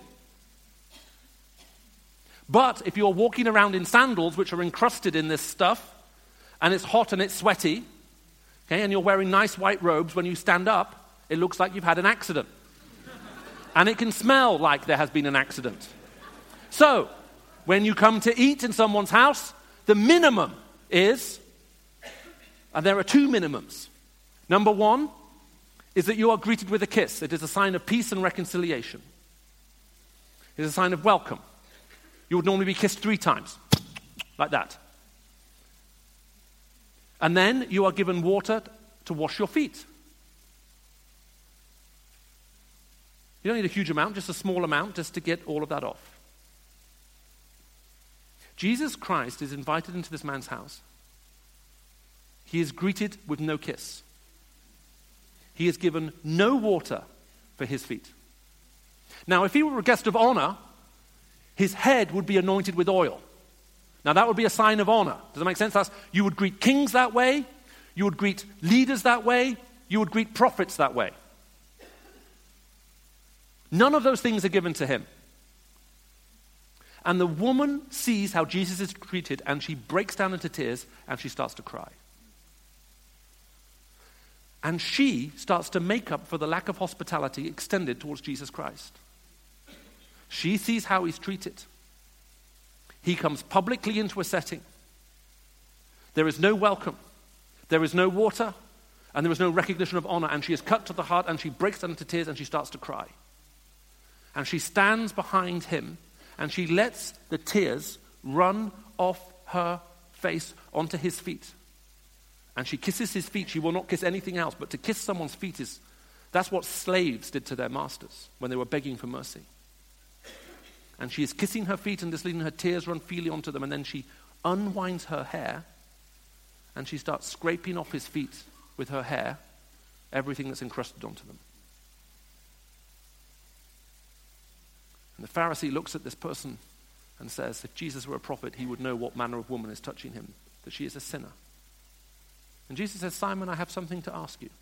But if you're walking around in sandals, which are encrusted in this stuff, and it's hot and it's sweaty, okay, and you're wearing nice white robes, when you stand up, it looks like you've had an accident. And it can smell like there has been an accident. So, when you come to eat in someone's house, the minimum is, and there are two minimums. Number one is that you are greeted with a kiss. It is a sign of peace and reconciliation. It is a sign of welcome. You would normally be kissed 3 times, like that. And then you are given water to wash your feet. You don't need a huge amount, just a small amount, just to get all of that off. Jesus Christ is invited into this man's house. He is greeted with no kiss. He is given no water for his feet. Now, if he were a guest of honor, his head would be anointed with oil. Now, that would be a sign of honor. Does that make sense? You would greet kings that way. You would greet leaders that way. You would greet prophets that way. None of those things are given to him. And the woman sees how Jesus is treated, and she breaks down into tears, and she starts to cry. And she starts to make up for the lack of hospitality extended towards Jesus Christ. She sees how he's treated. He comes publicly into a setting. There is no welcome. There is no water. And there is no recognition of honor. And she is cut to the heart, and she breaks down into tears, and she starts to cry. And she stands behind him, and she lets the tears run off her face onto his feet. And she kisses his feet. She will not kiss anything else, but to kiss someone's feet that's what slaves did to their masters when they were begging for mercy. And she is kissing her feet and just letting her tears run freely onto them, and then she unwinds her hair, and she starts scraping off his feet with her hair everything that's encrusted onto them. And the Pharisee looks at this person and says, if Jesus were a prophet, he would know what manner of woman is touching him, that she is a sinner. And Jesus says, Simon, I have something to ask you.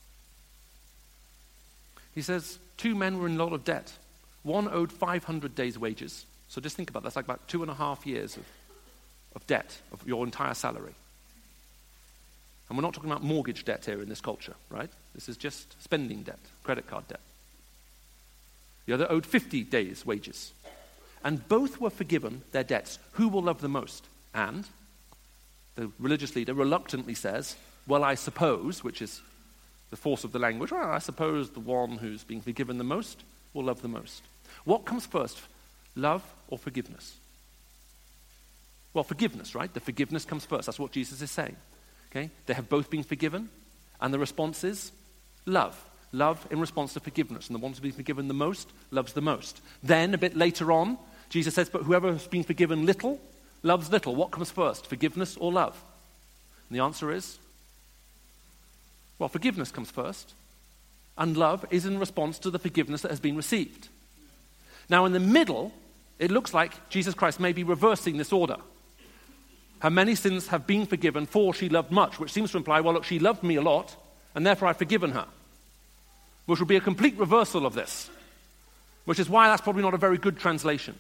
He says, 2 men were in a lot of debt. One owed 500 days' wages. So just think about that. That's like about 2.5 years of debt, of your entire salary. And we're not talking about mortgage debt here in this culture, right? This is just spending debt, credit card debt. The other owed 50 days' wages. And both were forgiven their debts. Who will love the most? And the religious leader reluctantly says, well, I suppose, which is the force of the language, well, I suppose the one who's being forgiven the most will love the most. What comes first, love or forgiveness? Well, forgiveness, right? The forgiveness comes first. That's what Jesus is saying. Okay? They have both been forgiven, and the response is love. Love in response to forgiveness. And the one who's been forgiven the most loves the most. Then, a bit later on, Jesus says, but whoever has been forgiven little loves little. What comes first, forgiveness or love? And the answer is, well, forgiveness comes first. And love is in response to the forgiveness that has been received. Now, in the middle, it looks like Jesus Christ may be reversing this order. Her many sins have been forgiven, for she loved much, which seems to imply, well, look, she loved me a lot, and therefore I've forgiven her. Which would be a complete reversal of this, which is why that's probably not a very good translation.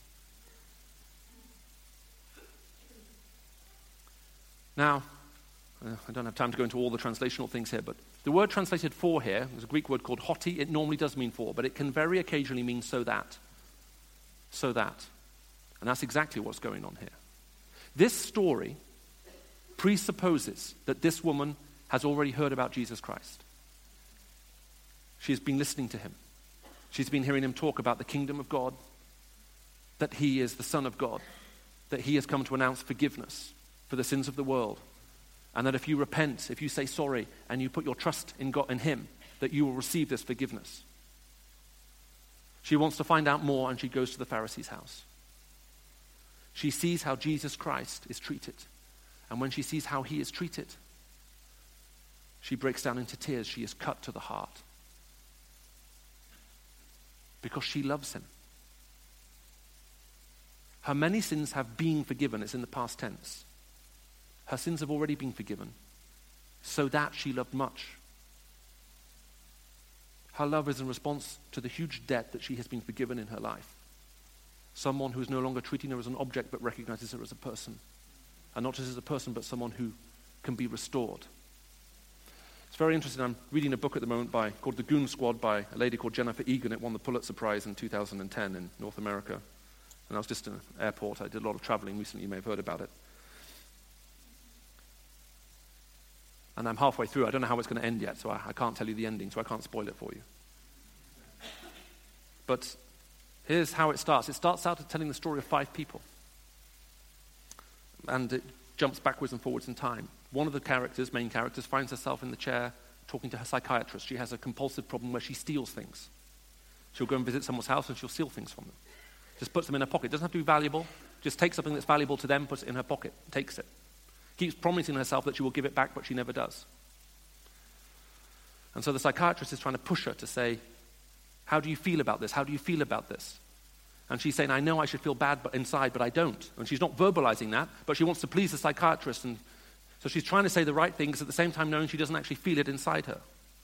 Now, I don't have time to go into all the translational things here, but the word translated for here, there's a Greek word called hoti. It normally does mean for, but it can very occasionally mean so that. So that. And that's exactly what's going on here. This story presupposes that this woman has already heard about Jesus Christ. She has been listening to him. She's been hearing him talk about the kingdom of God, that he is the Son of God, that he has come to announce forgiveness for the sins of the world, and that if you repent, if you say sorry, and you put your trust in God, in him, that you will receive this forgiveness. She wants to find out more, and she goes to the Pharisee's house. She sees how Jesus Christ is treated, and when she sees how he is treated, she breaks down into tears. She is cut to the heart. Because she loves him. Her many sins have been forgiven. It's in the past tense. Her sins have already been forgiven, so that she loved much. Her love is in response to the huge debt that she has been forgiven in her life. Someone who is no longer treating her as an object, but recognizes her as a person. And not just as a person, but someone who can be restored. It's very interesting. I'm reading a book at the moment called The Goon Squad by a lady called Jennifer Egan. It won the Pulitzer Prize in 2010 in North America. And I was just in an airport. I did a lot of traveling recently. You may have heard about it. And I'm halfway through. I don't know how it's going to end yet, so I can't tell you the ending, so I can't spoil it for you. But here's how it starts. It starts out telling the story of 5 people. And it jumps backwards and forwards in time. One of the main characters, finds herself in the chair talking to her psychiatrist. She has a compulsive problem where she steals things. She'll go and visit someone's house and she'll steal things from them. Just puts them in her pocket. It doesn't have to be valuable. Just takes something that's valuable to them, puts it in her pocket, takes it. Keeps promising herself that she will give it back, but she never does. And so the psychiatrist is trying to push her to say, how do you feel about this? How do you feel about this? And she's saying, I know I should feel bad inside, but I don't. And she's not verbalizing that, but she wants to please the psychiatrist. And So she's trying to say the right things at the same time knowing she doesn't actually feel it inside her.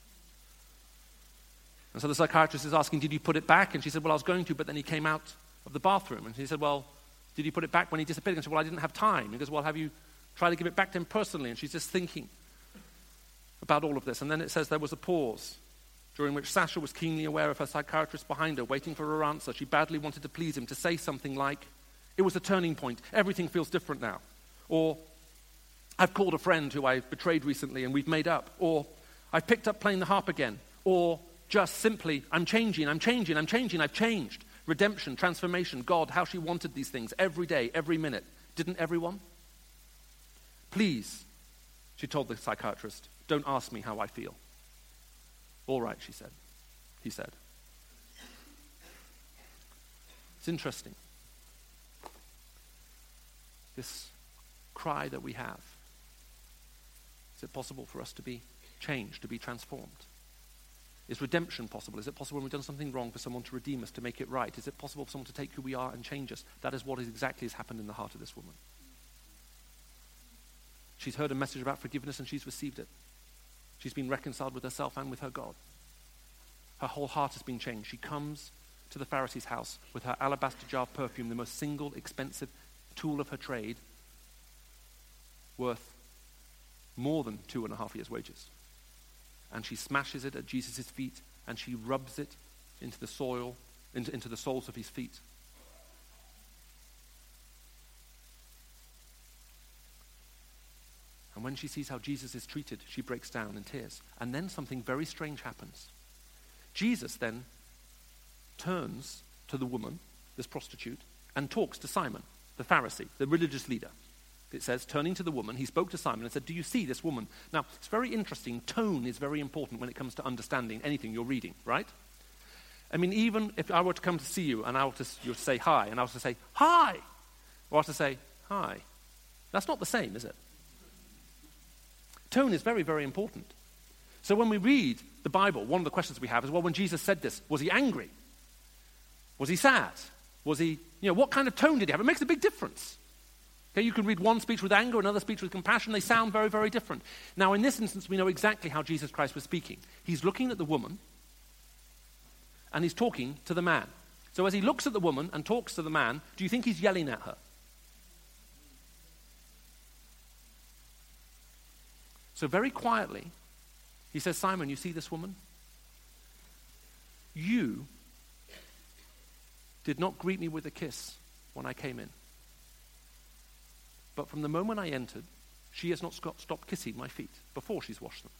And so the psychiatrist is asking, did you put it back? And she said, well, I was going to, but then he came out of the bathroom. And he said, well, did you put it back when he disappeared? And she said, well, I didn't have time. He goes, well, have you tried to give it back to him personally? And she's just thinking about all of this. And then it says there was a pause, during which Sasha was keenly aware of her psychiatrist behind her, waiting for her answer. She badly wanted to please him, to say something like, it was a turning point. Everything feels different now. Or, I've called a friend who I betrayed recently and we've made up. Or, I've picked up playing the harp again. Or, just simply, I've changed. Redemption, transformation, God, how she wanted these things every day, every minute. Didn't everyone? Please, she told the psychiatrist, don't ask me how I feel. All right, she said. He said. It's interesting. This cry that we have. Is it possible for us to be changed, to be transformed? Is redemption possible? Is it possible when we've done something wrong for someone to redeem us, to make it right? Is it possible for someone to take who we are and change us? That is what exactly has happened in the heart of this woman. She's heard a message about forgiveness and she's received it. She's been reconciled with herself and with her God. Her whole heart has been changed. She comes to the Pharisee's house with her alabaster jar of perfume, the most single expensive tool of her trade, worth more than 2.5 years' wages. And she smashes it at Jesus' feet, and she rubs it into the soil, into the soles of his feet. And when she sees how Jesus is treated, she breaks down in tears. And then something very strange happens. Jesus then turns to the woman, this prostitute, and talks to Simon, the Pharisee, the religious leader. It says, turning to the woman, he spoke to Simon and said, do you see this woman? Now, it's very interesting. Tone is very important when it comes to understanding anything you're reading, right? I mean, even if I were to come to see you and you would say hi, and I was to say, hi, or I was to say, hi, that's not the same, is it? Tone is very, very important. So when we read the Bible, one of the questions we have is, well, when Jesus said this, was he angry? Was he sad? Was he, what kind of tone did he have? It makes a big difference. Okay, you can read one speech with anger, another speech with compassion. They sound very, very different. Now, in this instance, we know exactly how Jesus Christ was speaking. He's looking at the woman, and he's talking to the man. So as he looks at the woman and talks to the man, do you think he's yelling at her? So very quietly, he says, Simon, you see this woman? You did not greet me with a kiss when I came in. But from the moment I entered, she has not stopped kissing my feet before she's washed them.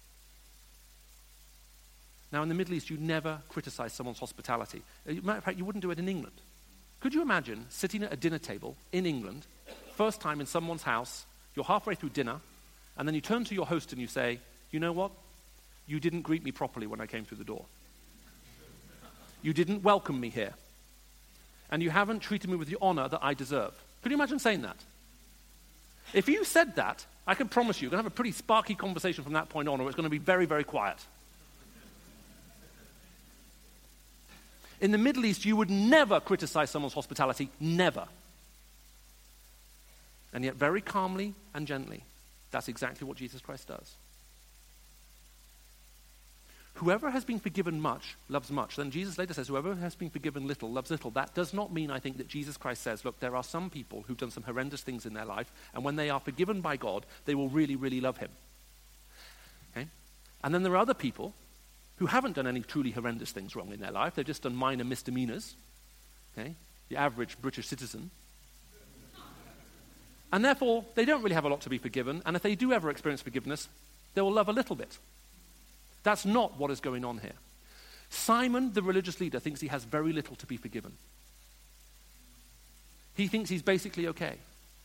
Now, in the Middle East, you never criticize someone's hospitality. Matter of fact, you wouldn't do it in England. Could you imagine sitting at a dinner table in England, first time in someone's house, you're halfway through dinner, and then you turn to your host and you say, you know what? You didn't greet me properly when I came through the door. You didn't welcome me here. And you haven't treated me with the honor that I deserve. Could you imagine saying that? If you said that, I can promise you, you're going to have a pretty sparky conversation from that point on, or it's going to be very, very quiet. In the Middle East, you would never criticize someone's hospitality, never. And yet very calmly and gently, that's exactly what Jesus Christ does. Whoever has been forgiven much loves much. Then Jesus later says, whoever has been forgiven little loves little. That does not mean, I think, that Jesus Christ says, look, there are some people who've done some horrendous things in their life, and when they are forgiven by God, they will really, really love him. Okay? And then there are other people who haven't done any truly horrendous things wrong in their life. They've just done minor misdemeanors. Okay? The average British citizen. And therefore, they don't really have a lot to be forgiven, and if they do ever experience forgiveness, they will love a little bit. That's not what is going on here. Simon, the religious leader, thinks he has very little to be forgiven. He thinks he's basically okay.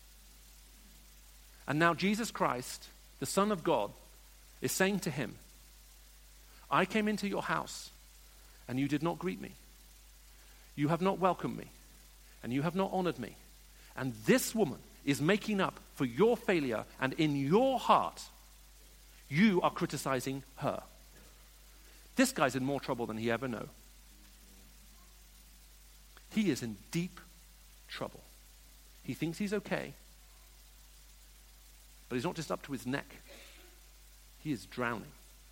And now Jesus Christ, the Son of God, is saying to him, I came into your house, and you did not greet me. You have not welcomed me, and you have not honored me. And this woman is making up for your failure, and in your heart, you are criticizing her. This guy's in more trouble than he ever knew. He is in deep trouble. He thinks he's okay. But he's not just up to his neck. He is drowning.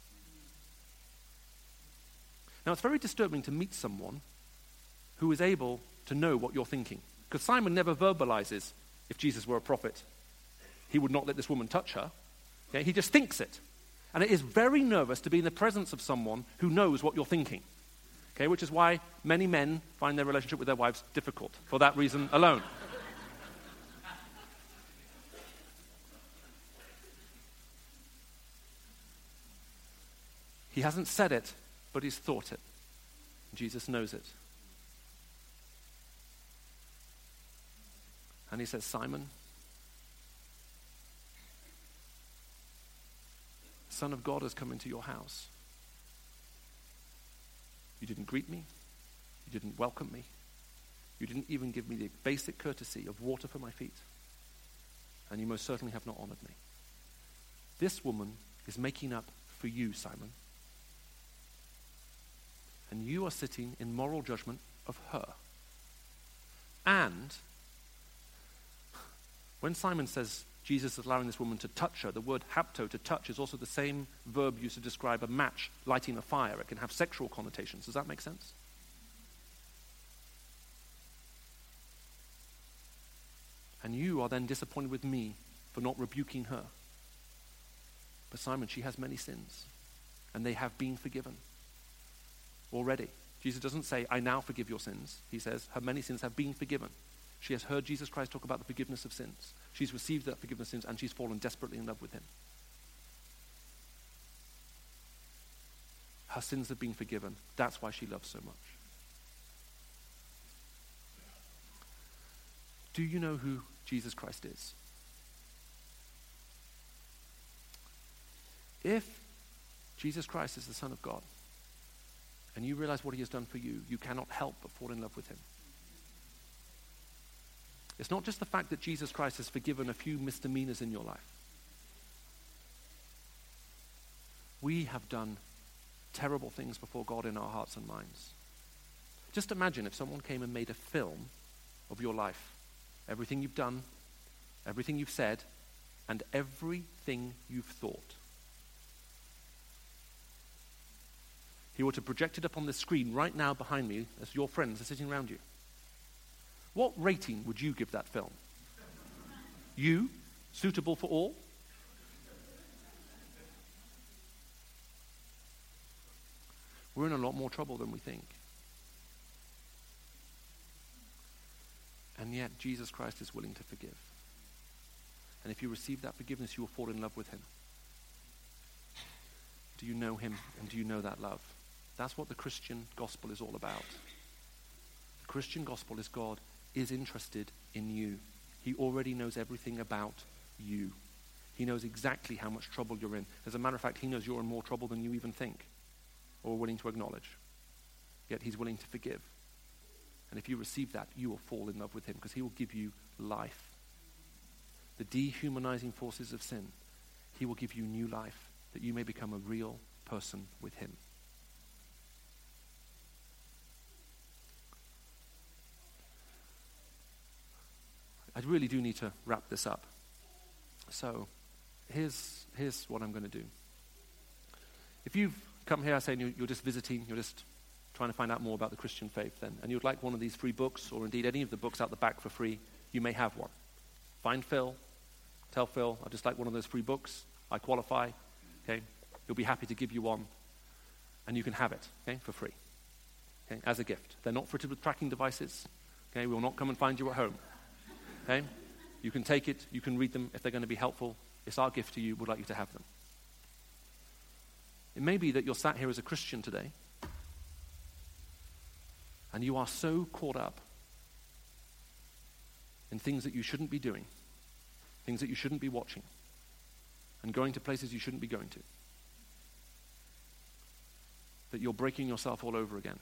Now, it's very disturbing to meet someone who is able to know what you're thinking. Because Simon never verbalizes, if Jesus were a prophet, he would not let this woman touch her. Okay? He just thinks it. And it is very nervous to be in the presence of someone who knows what you're thinking. Okay? Which is why many men find their relationship with their wives difficult, for that reason alone. He hasn't said it, but he's thought it. Jesus knows it. And he says, Simon, the Son of God has come into your house. You didn't greet me. You didn't welcome me. You didn't even give me the basic courtesy of water for my feet. And you most certainly have not honored me. This woman is making up for you, Simon. And you are sitting in moral judgment of her. And when Simon says Jesus is allowing this woman to touch her, the word hapto, to touch, is also the same verb used to describe a match lighting a fire. It can have sexual connotations. Does that make sense? And you are then disappointed with me for not rebuking her. But Simon, she has many sins, and they have been forgiven already. Jesus doesn't say, I now forgive your sins. He says, her many sins have been forgiven. She has heard Jesus Christ talk about the forgiveness of sins. She's received that forgiveness of sins, and she's fallen desperately in love with him. Her sins have been forgiven. That's why she loves so much. Do you know who Jesus Christ is? If Jesus Christ is the Son of God, and you realize what he has done for you, you cannot help but fall in love with him. It's not just the fact that Jesus Christ has forgiven a few misdemeanors in your life. We have done terrible things before God in our hearts and minds. Just imagine if someone came and made a film of your life. Everything you've done, everything you've said, and everything you've thought. He were to project it up on the screen right now behind me as your friends are sitting around you. What rating would you give that film? You? Suitable for all? We're in a lot more trouble than we think. And yet Jesus Christ is willing to forgive. And if you receive that forgiveness, you will fall in love with him. Do you know him, and do you know that love? That's what the Christian gospel is all about. The Christian gospel is God is interested in you. He already knows everything about you. He knows exactly how much trouble you're in. As a matter of fact, he knows you're in more trouble than you even think or are willing to acknowledge. Yet he's willing to forgive. And if you receive that, you will fall in love with him because he will give you life. The dehumanizing forces of sin, he will give you new life that you may become a real person with him. I really do need to wrap this up. So here's what I'm going to do. If you've come here saying you're just visiting, you're just trying to find out more about the Christian faith, then, and you'd like one of these free books, or indeed any of the books out the back for free, you may have one. Find Phil, tell Phil, I'd just like one of those free books. I qualify, okay? He'll be happy to give you one, and you can have it, okay, for free, okay, as a gift. They're not fitted with tracking devices, okay? We will not come and find you at home, okay? You can take it, you can read them if they're going to be helpful. It's our gift to you. We'd like you to have them. It may be that you're sat here as a Christian today, and you are so caught up in things that you shouldn't be doing, things that you shouldn't be watching, and going to places you shouldn't be going to, that you're breaking yourself all over again.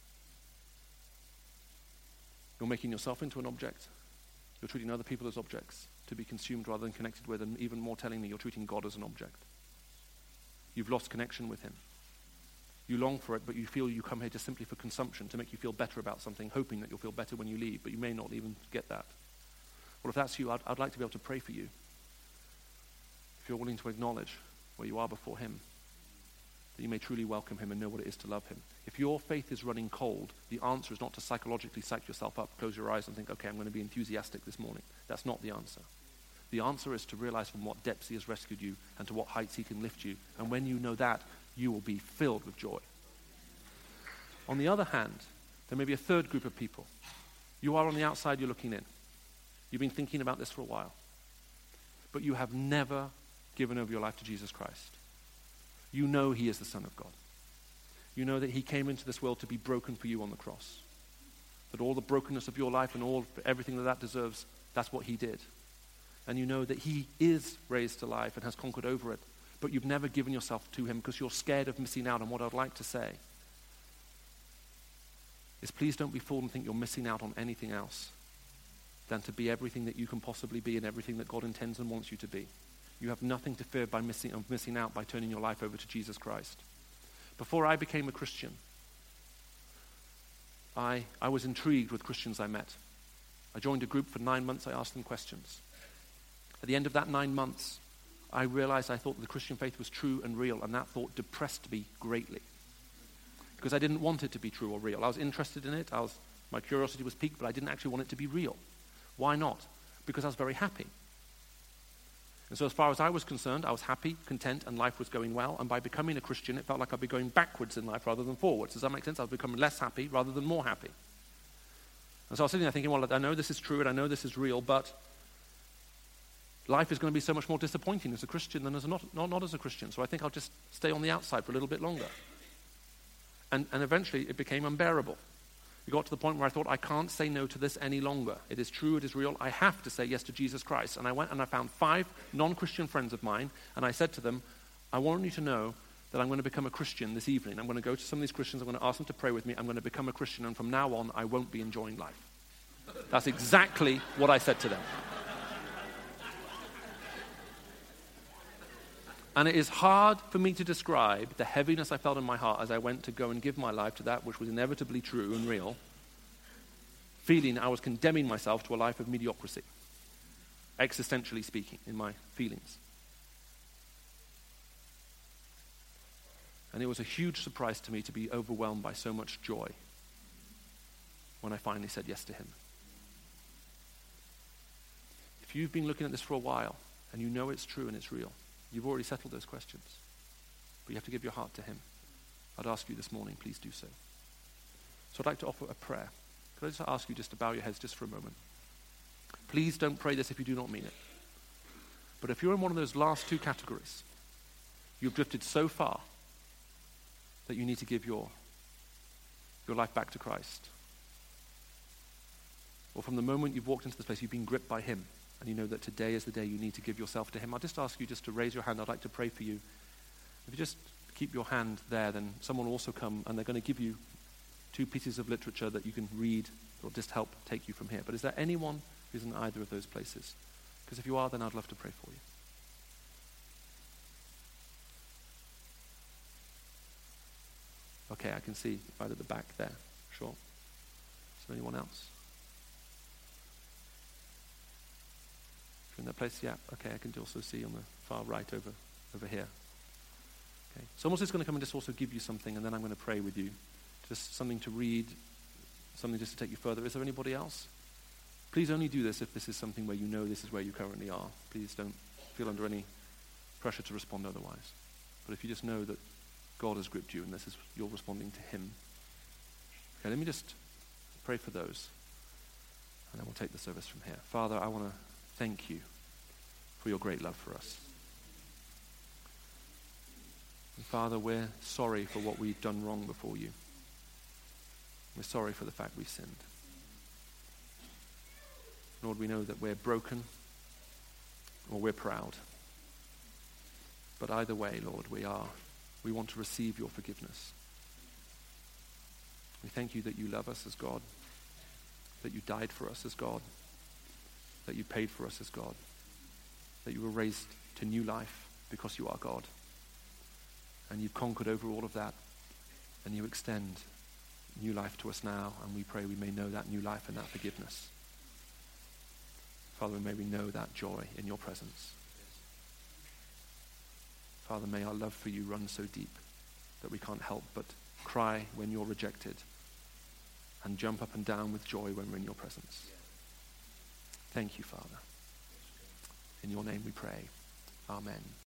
You're making yourself into an object. You're treating other people as objects to be consumed rather than connected with, and even more tellingly, you're treating God as an object. You've lost connection with him. You long for it, but you feel you come here just simply for consumption, to make you feel better about something, hoping that you'll feel better when you leave, but you may not even get that. Well, if that's you, I'd like to be able to pray for you. if you're willing to acknowledge where you are before him, that you may truly welcome him and know what it is to love him. If your faith is running cold, the answer is not to psychologically psych yourself up, close your eyes and think, okay, I'm going to be enthusiastic this morning. That's not the answer. The answer is to realize from what depths he has rescued you and to what heights he can lift you. And when you know that, you will be filled with joy. On the other hand, there may be a third group of people. You are on the outside, you're looking in. You've been thinking about this for a while. But you have never given over your life to Jesus Christ. You know he is the Son of God. You know that he came into this world to be broken for you on the cross. That all the brokenness of your life and everything that deserves, that's what he did. And you know that he is raised to life and has conquered over it. But you've never given yourself to him because you're scared of missing out. And what I'd like to say is please don't be fooled and think you're missing out on anything else than to be everything that you can possibly be and everything that God intends and wants you to be. You have nothing to fear by missing out by turning your life over to Jesus Christ. Before I became a Christian, I was intrigued with Christians I met. I joined a group for 9 months. I asked them questions. At the end of that 9 months, I realized I thought the Christian faith was true and real, and that thought depressed me greatly. Because I didn't want it to be true or real. I was interested in it. My curiosity was piqued, but I didn't actually want it to be real. Why not? Because I was very happy. And so as far as I was concerned, I was happy, content, and life was going well. And by becoming a Christian, it felt like I'd be going backwards in life rather than forwards. Does that make sense? I was becoming less happy rather than more happy. And so I was sitting there thinking, well, I know this is true and I know this is real, but life is going to be so much more disappointing as a Christian than as not as a Christian. So I think I'll just stay on the outside for a little bit longer. And eventually it became unbearable. It got to the point where I thought, I can't say no to this any longer. It is true, it is real. I have to say yes to Jesus Christ. And I went and I found 5 non-Christian friends of mine, and I said to them, I want you to know that I'm going to become a Christian this evening. I'm going to go to some of these Christians, I'm going to ask them to pray with me, I'm going to become a Christian, and from now on, I won't be enjoying life. That's exactly what I said to them. And it is hard for me to describe the heaviness I felt in my heart as I went to go and give my life to that which was inevitably true and real, feeling I was condemning myself to a life of mediocrity, existentially speaking, in my feelings. And it was a huge surprise to me to be overwhelmed by so much joy when I finally said yes to him. If you've been looking at this for a while and you know it's true and it's real, you've already settled those questions, but you have to give your heart to him. I'd ask you this morning, please do so. So I'd like to offer a prayer. Could I just ask you just to bow your heads just for a moment? Please don't pray this if you do not mean it. But if you're in one of those last 2 categories, you've drifted so far that you need to give your life back to Christ. Or from the moment you've walked into this place, you've been gripped by him, and you know that today is the day you need to give yourself to him. I'll just ask you just to raise your hand. I'd like to pray for you. If you just keep your hand there, then someone will also come, and they're going to give you 2 pieces of literature that you can read that will just help take you from here. But is there anyone who's in either of those places? Because if you are, then I'd love to pray for you. Okay, I can see right at the back there. Sure. Is there anyone else? In that place, yeah. Okay, I can also see on the far right over here. Okay, someone's just going to come and just also give you something, and then I'm going to pray with you. Just something to read, something just to take you further. Is there anybody else? Please only do this if this is something where you know this is where you currently are. Please don't feel under any pressure to respond otherwise. But if you just know that God has gripped you and this is you're responding to him. Okay, let me just pray for those, and then we'll take the service from here. Father, I want to thank you for your great love for us. And Father, we're sorry for what we've done wrong before you. We're sorry for the fact we've sinned. Lord, we know that we're broken or we're proud. But either way, Lord, we want to receive your forgiveness. We thank you that you love us as God, that you died for us as God, that you paid for us as God, that you were raised to new life because you are God. And you've conquered over all of that, and you extend new life to us now, and we pray we may know that new life and that forgiveness. Father, may we know that joy in your presence. Father, may our love for you run so deep that we can't help but cry when you're rejected and jump up and down with joy when we're in your presence. Thank you, Father. In your name we pray. Amen.